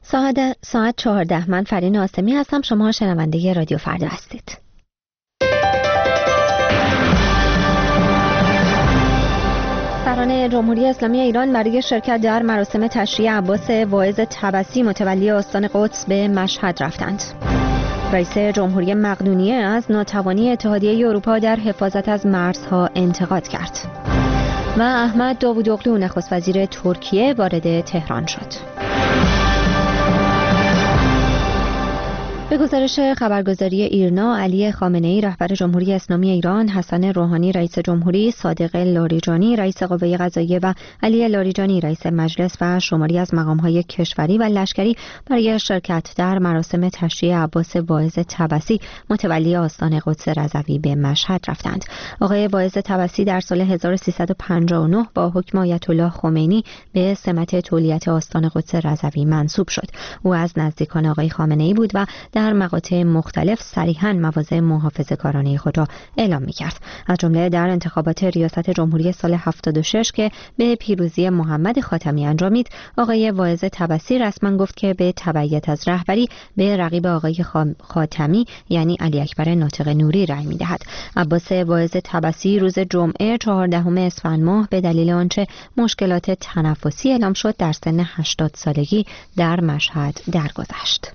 ساعت 14. من فرین آسمی هستم. شما شنونده رادیو فردا هستید. سران جمهوری اسلامی ایران برای شرکت در مراسم تشییع عباس واعظ طبسی متولی استان قدس به مشهد رفتند. رئیس جمهوری مقدونیه از ناتوانی اتحادیه اروپا در حفاظت از مرزها انتقاد کرد. و احمد داوودوغلو نخست وزیر ترکیه وارد تهران شد. به گزارش خبرگزاری ایرنا، علی خامنه‌ای رهبر جمهوری اسلامی ایران، حسن روحانی رئیس جمهوری، صادق لاریجانی رئیس قوه قضاییه و علی لاریجانی رئیس مجلس و شماری از مقام‌های کشوری و لشکری برای شرکت در مراسم تشییع عباس واعظ طبسی متولی آستان قدس رضوی به مشهد رفتند. آقای واعظ طبسی در سال 1359 با حکم آیت الله خمینی به سمت تولیت آستان قدس رضوی منصوب شد. او از نزدیکان آقای خامنه‌ای بود و در مقاطع مختلف صریحاً مواضع محافظه‌کارانه خود را اعلام می‌کرد. از جمله در انتخابات ریاست جمهوری سال 76 که به پیروزی محمد خاتمی انجامید، آقای واعظ طبسی رسما گفت که به تبعیت از رهبری به رقیب آقای خاتمی یعنی علی اکبر ناطق نوری رأی می‌دهد. عباس واعظ طبسی روز جمعه 14 اسفند ماه به دلیل آنچه مشکلات تنفسی اعلام شد در سن 80 سالگی در مشهد درگذشت.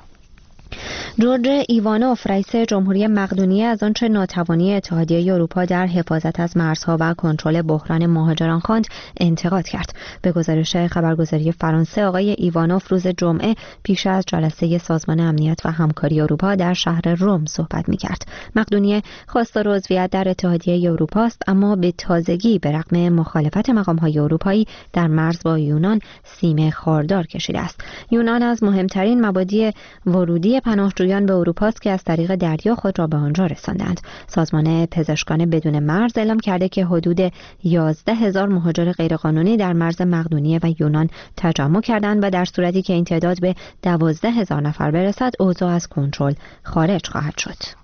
جورج ایوانوف رئیس جمهوری مقدونیه از آنچه ناتوانی اتحادیه اروپا در حفاظت از مرزها و کنترل بحران مهاجران خواند انتقاد کرد. به گزارش خبرگزاری فرانسه، آقای ایوانوف روز جمعه پیش از جلسه سازمان امنیت و همکاری اروپا در شهر روم صحبت می‌کرد. مقدونیه خواستار عضویت در اتحادیه اروپا است، اما به تازگی به رغم مخالفت مقام‌های اروپایی در مرز با یونان سیم خاردار کشیده است. یونان از مهمترین مبادی ورودی پناهجویان به اروپا است که از طریق دریا خود را به آنجا رساندند. سازمان پزشکان بدون مرز اعلام کرده که حدود 11,000 مهاجر غیرقانونی در مرز مقدونیه و یونان تجمع کردند و در صورتی که این تعداد به 12,000 نفر برسد، اوضاع از کنترل خارج خواهد شد.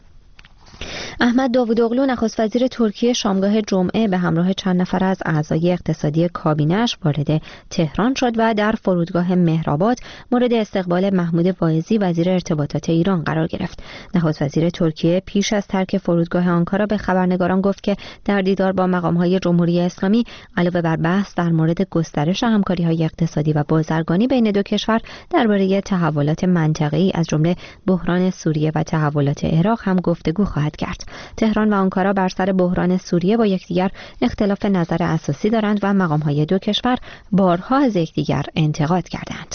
احمد داوودوغلو نخست وزیر ترکیه شامگاه جمعه به همراه چند نفر از اعضای اقتصادی کابینه‌اش وارد تهران شد و در فرودگاه مهرآباد مورد استقبال محمود واعظی وزیر ارتباطات ایران قرار گرفت. نخست وزیر ترکیه پیش از ترک فرودگاه آنکارا به خبرنگاران گفت که در دیدار با مقام‌های جمهوری اسلامی علاوه بر بحث در مورد گسترش همکاری‌های اقتصادی و بازرگانی بین دو کشور، درباره تحولات منطقه‌ای از جمله بحران سوریه و تحولات عراق هم گفتگو خواهد کرد. تهران و آنکارا بر سر بحران سوریه با یکدیگر اختلاف نظر اساسی دارند و مقام‌های دو کشور بارها از یکدیگر انتقاد کردند.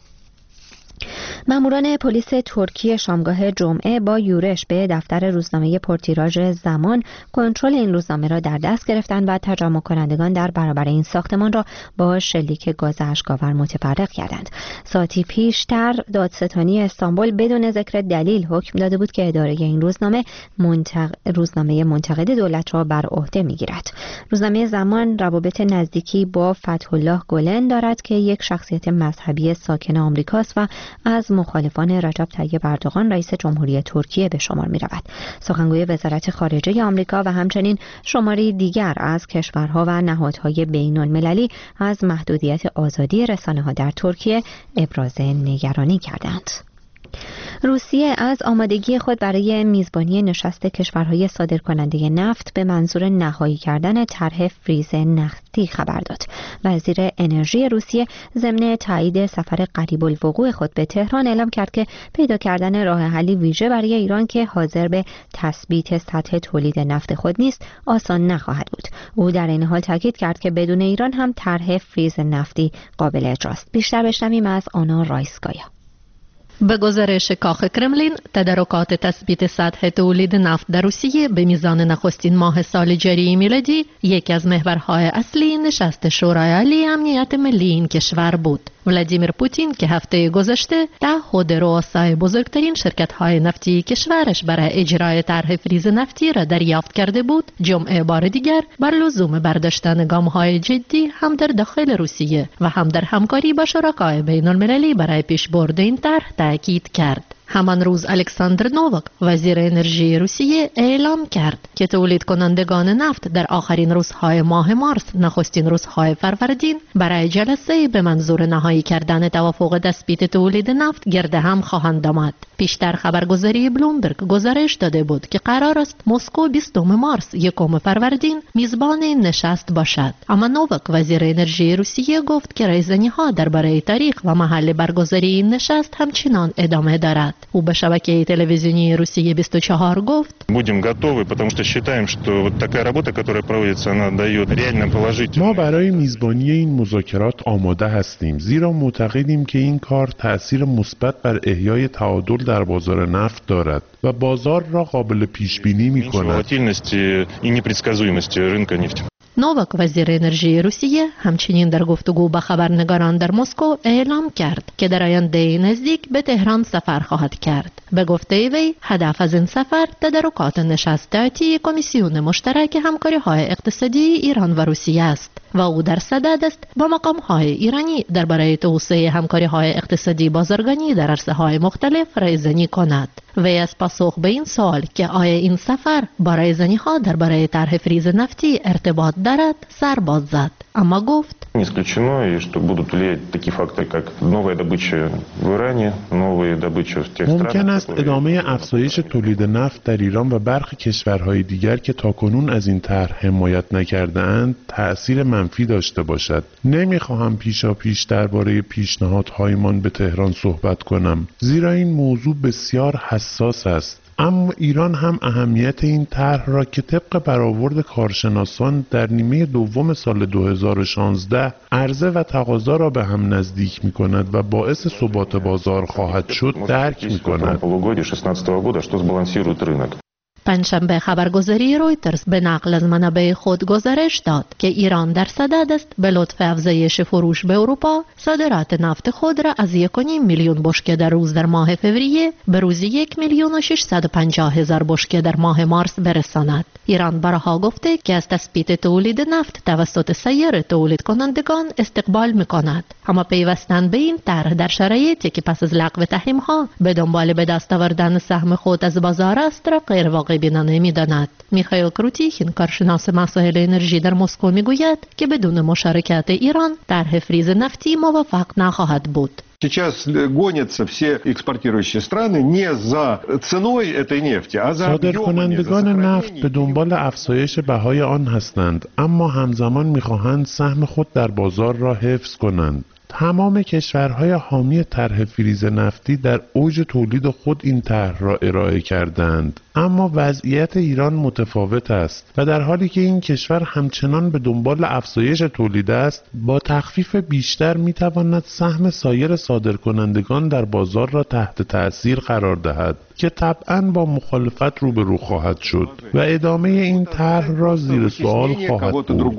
ماموران پلیس ترکیه شامگاه جمعه با یورش به دفتر روزنامه پرتیراژ زمان کنترل این روزنامه را در دست گرفتند و تجمع کنندگان در برابر این ساختمان را با شلیک گاز اشک‌آور متفرق کردند. ساعتی پیشتر دادستانی استانبول بدون ذکر دلیل حکم داده بود که اداره این روزنامه منتقد دولت را بر عهده می‌گیرد. روزنامه زمان روابط نزدیکی با فتح‌الله گلن دارد که یک شخصیت مذهبی ساکن آمریکاست و از مخالفان رجب طیب اردوغان رئیس جمهوری ترکیه به شمار می رود. سخنگوی وزارت خارجه آمریکا و همچنین شماری دیگر از کشورها و نهادهای بین المللی از محدودیت آزادی رسانه‌ها در ترکیه ابراز نگرانی کردند. روسیه از آمادگی خود برای میزبانی نشست کشورهای صادرکننده نفت به منظور نهایی کردن طرح فریز نفتی خبر داد. وزیر انرژی روسیه ضمن تایید سفر قریب الوقوع خود به تهران اعلام کرد که پیدا کردن راه حلی ویژه برای ایران که حاضر به تثبیت سطح تولید نفت خود نیست آسان نخواهد بود. او در این حال تاکید کرد که بدون ایران هم طرح فریز نفتی قابل اجراست. بیشتر بشنویم از آنا رایسکایا. به گزارش کاخ کرملین، تدارکات تثبیت سطح تولید نفت در روسیه به میزان نخستین ماه سال جاری میلادی یکی از محورهای اصلی نشست شورای عالی امنیت ملی این کشور بود. ولادیمیر پوتین که هفته گذشته تعهد رؤسای بزرگترین شرکت‌های نفتی کشورش برای اجرای طرح فریز نفتی را دریافت کرده بود، جمعه بار دیگر بر لزوم برداشتن گام‌های جدی هم در داخل روسیه و هم در همکاری با شرکای بین‌المللی برای پیشبرد این طرح تاکید کرد. همان روز الکساندر نوواک وزیر انرژی روسیه اعلام کرد که تولید کنندگان نفت در آخرین روزهای ماه مارس نخستین روزهای فروردین برای جلسه به منظور نهایی کردن توافق تثبیت تولید نفت گرد هم خواهند آمد. پیشتر خبرگزاری بلومبرگ گزارش داده بود که قرار است مسکو 20 مارس 1 فروردین میزبان نشست باشد. اما نوواک وزیر انرژی روسیه گفت که ریزنی‌ها درباره تاریخ و محل برگزاری این نشست همچنان ادامه دارد. او به شبکه تلویزیونی روسیه 24 گفت: Будем готовы, потому что считаем, что вот такая работа, которая проводится, она дает реально положительный. ما برای میزبانی این مذاکرات آماده هستیم، زیرا معتقدیم که این کار تأثیر مثبت بر احیای تعادل در بازار نفت دارد و بازار را قابل پیش بینی می‌کند. نوواک وزیر انرژی روسیه همچنین در گفتگو با خبرنگاران در مسکو اعلام کرد که در آینده نزدیک به تهران سفر خواهد کرد. به گفته وی هدف از این سفر تدارکات نشست آتی کمیسیون مشترک همکاری‌های اقتصادی ایران و روسیه است و او در صدد است با مقام‌های ایرانی درباره توسعه همکاری‌های اقتصادی بازرگانی در عرصه‌های مختلف رایزنی کند. وی از پاسخ به این سوال که آیا این سفر با رایزنی‌ها درباره طرح فریز نفتی ارتباط دارد سر باز زد، اما گفت: Не исключено, и что будут влиять такие факторы, как новая добыча в Иране, новая добыча в тех странах. ممکن است ادامه افزایش تولید نفت در ایران و برخی کشورهای دیگر که تاکنون از این طرح حمایت نکرده‌اند تأثیر منفی داشته باشد. نمی‌خواهم پیشاپیش درباره پیشنهادهایمان به تهران صحبت کنم، زیرا این موضوع بسیار حساس است. اما ایران هم اهمیت این طرح را که طبق برآورد کارشناسان در نیمه دوم سال 2016 عرضه و تقاضا را به هم نزدیک می‌کند و باعث ثبات بازار خواهد شد درک می‌کند. پنجشنبه خبرگزاری رویترز به نقل از منابع خود گزارش داد که ایران در صدد است به لطف افزایش فروش به اروپا صادرات نفت خود را از 1.5 میلیون بشکه در روز در ماه فوریه به روزی 1,650,000 بشکه در ماه مارس برساند. ایران بارها گفته که از تثبیت تولید نفت توسط سایر تولید کنندگان استقبال می‌کند، اما پیوستن به این طرح در شرایطی که پس از لغو تحریم‌ها به دنبال به دست آوردن سهم خود از بازار است را غیر واقع بینانه می‌داند. میخائیل کروتیخین کارشناس مسائل انرژی در مسکو میگوید که بدون مشارکت ایران طرح فریز نفتی موفق نخواهد بود. Сейчас гонятся все экспортирующие страны не за ценой этой нефти, а за صادرکنندگان نفت به دنبال افزایش بهای آن هستند، اما همزمان می‌خواهند سهم خود در بازار را حفظ کنند. تمام کشورهای حامی طرح فریز نفتی در اوج تولید خود این طرح را ارائه کردند، اما وضعیت ایران متفاوت است و در حالی که این کشور همچنان به دنبال افزایش تولید است، با تخفیف بیشتر میتواند سهم سایر صادرکنندگان در بازار را تحت تأثیر قرار دهد که طبعاً با مخالفت روبرو خواهد شد و ادامه این طرح را زیر سوال خواهد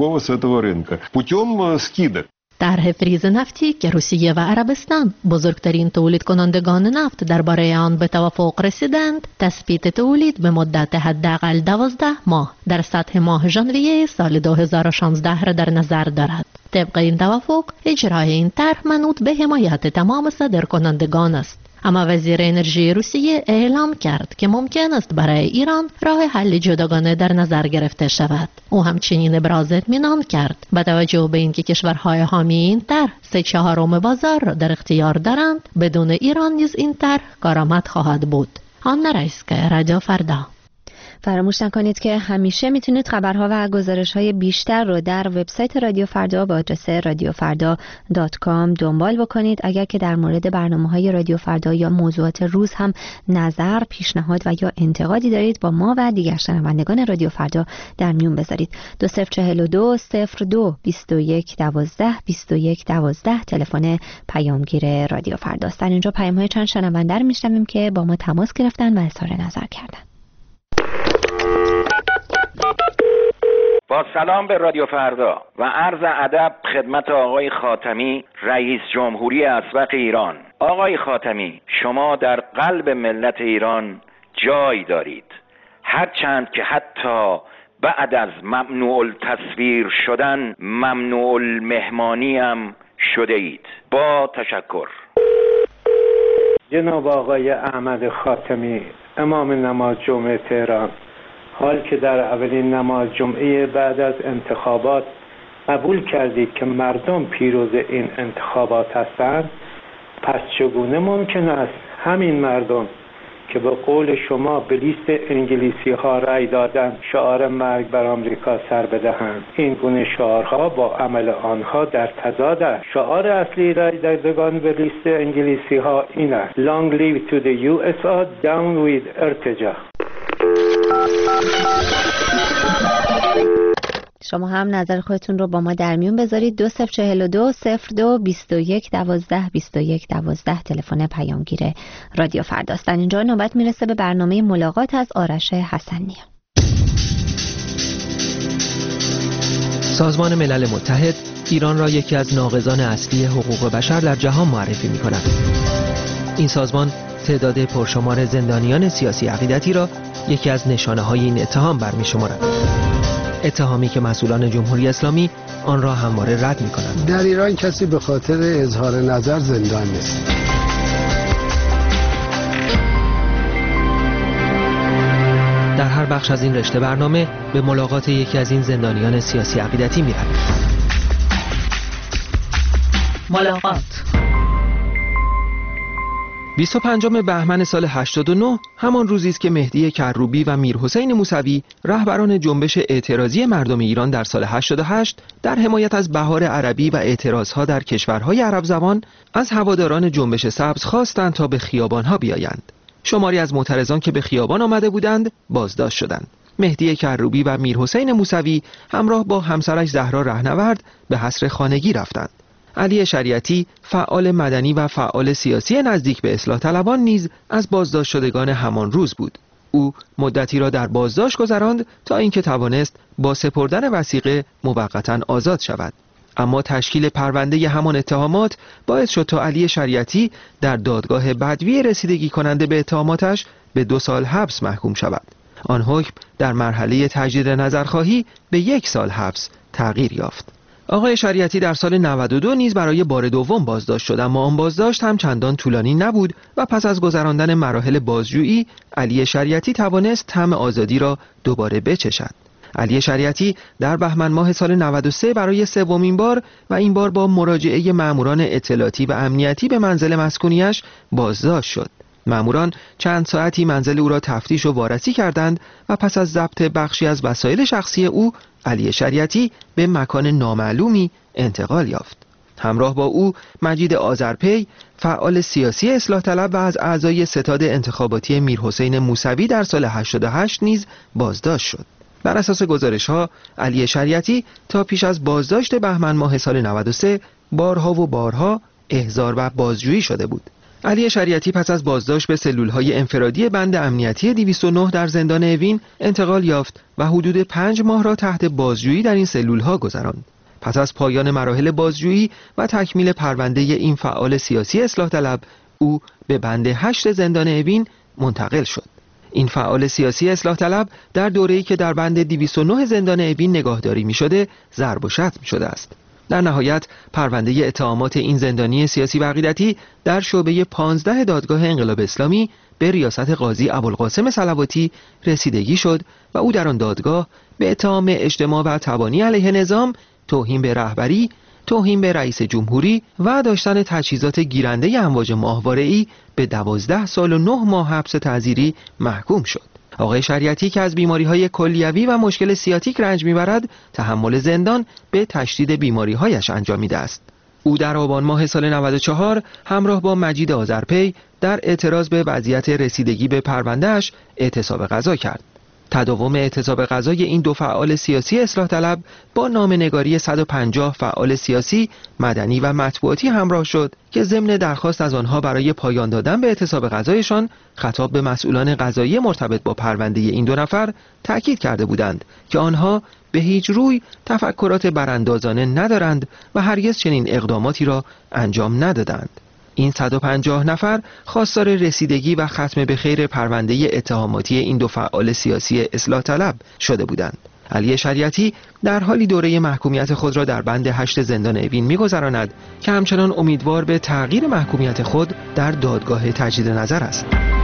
بود. طرح فریز نفتی که روسیه و عربستان بزرگترین تولید کنندگان نفت درباره آن به توافق رسیدند، تثبیت تولید به مدت حداقل 12 ماه در سطح ماه ژانویه سال 2016 را در نظر دارد. طبق این توافق اجرای این طرح منوط به حمایت تمام صادرکنندگان است. اما وزیر انرژی روسیه اعلام کرد که ممکن است برای ایران راه حل جداگانه در نظر گرفته شود. او همچنین ابراز اطمینان کرد با توجه به اینکه کشورهای حامی این طرح 3/4 بازار را در اختیار دارند، بدون ایران نیز این طرح کارآمد خواهد بود. آنا رایسکا، رادیو فردا. فراموش نکنید که همیشه میتونید خبرها و گزارش‌های بیشتر رو در وبسایت رادیو فردا با آدرس radiofarda.com دنبال بکنید. اگر که در مورد برنامه‌های رادیو فردا یا موضوعات روز هم نظر، پیشنهاد و یا انتقادی دارید با ما و دیگر شنوندگان رادیو فردا در میون بذارید. 2042 02 21 12 21 12 تلفن پیامگیر رادیو فردا است. در اینجا پیام‌های چند شنونده رو میشنویم که با ما تماس گرفتن و اظهار نظر کردن. با سلام به رادیو فردا و عرض ادب خدمت آقای خاتمی، رئیس جمهوری اسبق ایران. آقای خاتمی، شما در قلب ملت ایران جای دارید، هرچند که حتی بعد از ممنوع التصویر شدن ممنوع المهمانی هم شده اید. با تشکر. جناب آقای احمد خاتمی امام نماز جمعه تهران، حال که در اولین نماز جمعه بعد از انتخابات قبول کردید که مردم پیروز این انتخابات هستند، پس چگونه ممکن است همین مردم که به قول شما به لیست انگلیسی ها رأی دادند شعار مرگ بر آمریکا سر بدهند؟ این گونه شعارها با عمل آنها در تضاد است. شعار اصلی رأی دادگان به لیست انگلیسی ها این است: Long live to the USA, down with ارتجاع. شما هم نظر خودتون رو با ما در میون بذارید. 2042 02 21 12 21 12 تلفن پیامگیر رادیو فرداست. در اینجا نوبت میرسه به برنامه ملاقات از آرش حسنی. سازمان ملل متحد ایران را یکی از ناقضان اصلی حقوق بشر در جهان معرفی می‌کند. این سازمان تعداد پرشمار زندانیان سیاسی عقیدتی را یکی از نشانه‌های این اتهام برمی‌شمارد. اتهامی که مسئولان جمهوری اسلامی آن را همواره رد می‌کنند. در ایران کسی به خاطر اظهار نظر زندان نیست. در هر بخش از این رشته برنامه به ملاقات یکی از این زندانیان سیاسی عقیدتی می‌رویم. ملاقات 25 بهمن سال 89 همان روزی است که مهدی کروبی و میرحسین موسوی رهبران جنبش اعتراضی مردم ایران در سال 88 در حمایت از بهار عربی و اعتراضها در کشورهای عرب زبان از هواداران جنبش سبز خواستند تا به خیابانها بیایند. شماری از معترضان که به خیابان آمده بودند بازداشت شدند. مهدی کروبی و میرحسین موسوی همراه با همسرش زهرا رهنورد به حصر خانگی رفتند. علی شریعتی فعال مدنی و فعال سیاسی نزدیک به اصلاح طلبان نیز از بازداشت شدگان همان روز بود. او مدتی را در بازداشت گذراند تا اینکه توانست با سپردن وثیقه موقتا آزاد شود. اما تشکیل پرونده همان اتهامات باعث شد تا علی شریعتی در دادگاه بدوی رسیدگی کننده به اتهاماتش به 2 سال حبس محکوم شود. آن حکم در مرحله تجدید نظرخواهی به 1 سال حبس تغییر یافت. آقای شریعتی در سال 92 نیز برای بار دوم بازداشت شد، اما آن بازداشت هم چندان طولانی نبود و پس از گذراندن مراحل بازجویی علی شریعتی توانست طعم آزادی را دوباره بچشد. علی شریعتی در بهمن ماه سال 93 برای 3مین بار و این بار با مراجعه ماموران اطلاعاتی و امنیتی به منزل مسکونیش بازداشت شد. ماموران چند ساعتی منزل او را تفتیش و وارسی کردند و پس از ضبط بخشی از وسایل شخصی او، علی شریعتی به مکان نامعلومی انتقال یافت. همراه با او مجید آذرپی، فعال سیاسی اصلاح طلب و از اعضای ستاد انتخاباتی میرحسین موسوی در سال 88 نیز بازداشت شد. بر اساس گزارش‌ها علی شریعتی تا پیش از بازداشت بهمن ماه سال 93 بارها و بارها احضار و بازجویی شده بود. علی شریعتی پس از بازداشت به سلول‌های انفرادی بند امنیتی 209 در زندان اوین انتقال یافت و حدود 5 ماه را تحت بازجویی در این سلول‌ها گذراند. پس از پایان مراحل بازجویی و تکمیل پرونده این فعال سیاسی اصلاح طلب، او به بند 8 زندان اوین منتقل شد. این فعال سیاسی اصلاح طلب در دوره‌ای که در بند 209 زندان اوین نگاهداری می‌شده ضرب و شتم شده است. در نهایت پرونده اتهامات این زندانی سیاسی و عقیدتی در شعبه 15 دادگاه انقلاب اسلامی به ریاست قاضی ابوالقاسم صلواتی رسیدگی شد و او در آن دادگاه به اتهام اجتماع و تبانی علیه نظام، توهین به رهبری، توهین به رئیس جمهوری و داشتن تجهیزات گیرنده امواج ماهواره‌ای به 12 سال و 9 ماه حبس تعزیری محکوم شد. آقای شریعتی که از بیماری‌های کلیوی و مشکل سیاتیک رنج می‌برد، تحمل زندان به تشدید بیماری‌هایش انجامیده است. او در آبان ماه سال 94 همراه با مجید آذرپی در اعتراض به وضعیت رسیدگی به پرونده‌اش اعتصاب غذا کرد. تداوم اعتصاب غذای این دو فعال سیاسی اصلاح طلب با نامه‌نگاری 150 فعال سیاسی، مدنی و مطبوعاتی همراه شد که ضمن درخواست از آنها برای پایان دادن به اعتصاب غذایشان خطاب به مسئولان قضایی مرتبط با پرونده این 2 نفر تاکید کرده بودند که آنها به هیچ روی تفکرات براندازانه ندارند و هرگز چنین اقداماتی را انجام ندادند. این 150 نفر خواستار رسیدگی و ختم به خیر پرونده اتهاماتی این 2 فعال سیاسی اصلاح طلب شده بودند. علی شریعتی در حالی دوره محکومیت خود را در بند 8 زندان اوین می‌گذراند که همچنان امیدوار به تغییر محکومیت خود در دادگاه تجدید نظر است.